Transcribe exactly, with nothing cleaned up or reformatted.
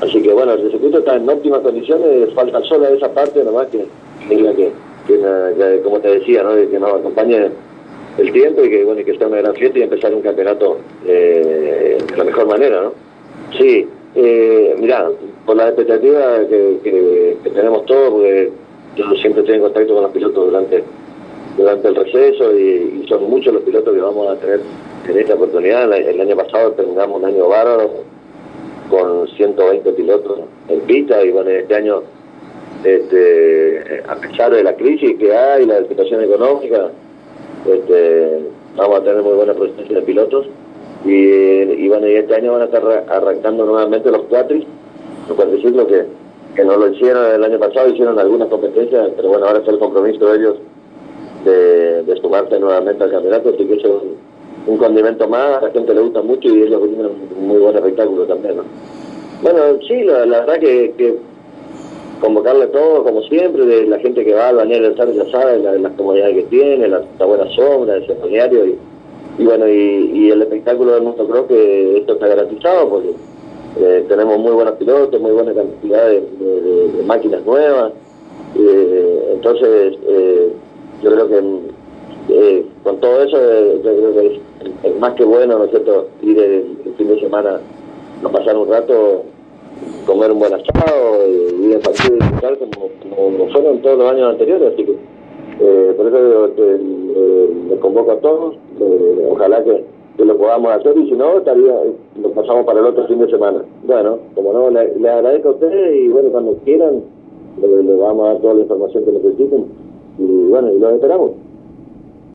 Así que bueno, el circuito está en óptimas condiciones, falta solo esa parte nomás que, que, que, que como te decía, ¿no? Que nos acompañe el tiempo y que bueno, y que sea una gran fiesta y empezar un campeonato eh, de la mejor manera, ¿no? Sí, eh, mirá, por la expectativa que, que, que tenemos todos, porque yo siempre estoy en contacto con los pilotos durante durante el receso y, y son muchos los pilotos que vamos a tener en esta oportunidad. El, el año pasado terminamos un año bárbaro con ciento veinte pilotos en pista y bueno, este año, este, a pesar de la crisis que hay, la situación económica, este, vamos a tener muy buena presencia de pilotos y, y bueno, y este año van a estar arrancando nuevamente los cuatris, los cuatriciclos que, que no lo hicieron el año pasado, hicieron algunas competencias, pero bueno, ahora es el compromiso de ellos de, de sumarse nuevamente al campeonato, así que eso es un, un condimento más, a la gente le gusta mucho y ellos tienen un muy buen espectáculo también, ¿no? Bueno, sí, la, la verdad que, que convocarle todo, como siempre, de la gente que va al balneario del Sar, ya sabe, la, las comodidades que tiene, la, la buena sombra, el balneario, y, y bueno, y, y el espectáculo del mundo, creo que esto está garantizado, porque eh, tenemos muy buenos pilotos, muy buena cantidad de, de, de, de máquinas nuevas, eh, entonces eh, yo creo que eh, con todo eso, eh, yo creo que es, es más que bueno, ¿no es cierto?, ir el, el fin de semana a pasar un rato, comer un buen asado y ir al partido y disfrutar como, como fueron todos los años anteriores, así que eh, por eso digo, que, eh, me convoco a todos, eh, ojalá que, que lo podamos hacer y si no, estaría lo pasamos para el otro fin de semana. Bueno, como no, le, le agradezco a ustedes y bueno, cuando quieran le, le vamos a dar toda la información que necesiten y bueno, y los esperamos.